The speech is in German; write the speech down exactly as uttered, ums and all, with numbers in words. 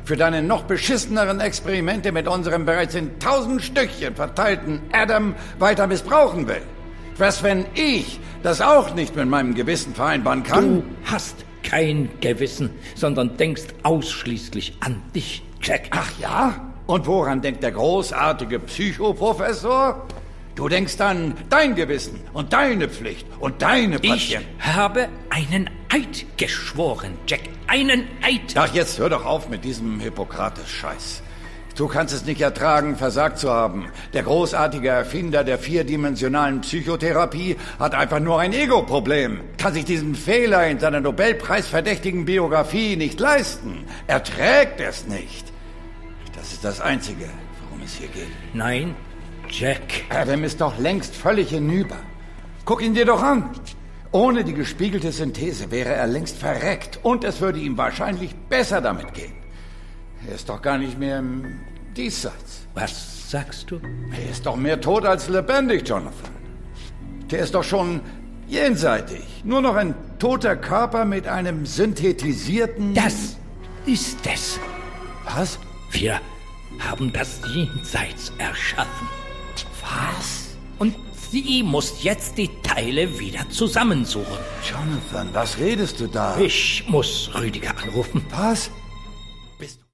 für deine noch beschisseneren Experimente mit unserem bereits in tausend Stückchen verteilten Adam weiter missbrauchen will? Was, wenn ich das auch nicht mit meinem Gewissen vereinbaren kann? Du hast kein Gewissen, sondern denkst ausschließlich an dich, Jack. Ach ja? Und woran denkt der großartige Psychoprofessor? Du denkst an dein Gewissen und deine Pflicht und deine Patienten. Ich habe einen Eid geschworen, Jack. Einen Eid. Ach, jetzt hör doch auf mit diesem Hippokrates-Scheiß. Du kannst es nicht ertragen, versagt zu haben. Der großartige Erfinder der vierdimensionalen Psychotherapie hat einfach nur ein Ego-Problem. Kann sich diesen Fehler in seiner Nobelpreisverdächtigen Biografie nicht leisten. Er trägt es nicht. Das ist das Einzige, worum es hier geht. Nein, Jack. Adam ist doch längst völlig hinüber. Guck ihn dir doch an. Ohne die gespiegelte Synthese wäre er längst verreckt. Und es würde ihm wahrscheinlich besser damit gehen. Er ist doch gar nicht mehr im Diesseits. Was sagst du? Er ist doch mehr tot als lebendig, Jonathan. Der ist doch schon jenseitig. Nur noch ein toter Körper mit einem synthetisierten... Das ist es. Was? Wir haben das Jenseits erschaffen. Was? Und sie muss jetzt die Teile wieder zusammensuchen. Jonathan, was redest du da? Ich muss Rüdiger anrufen. Was?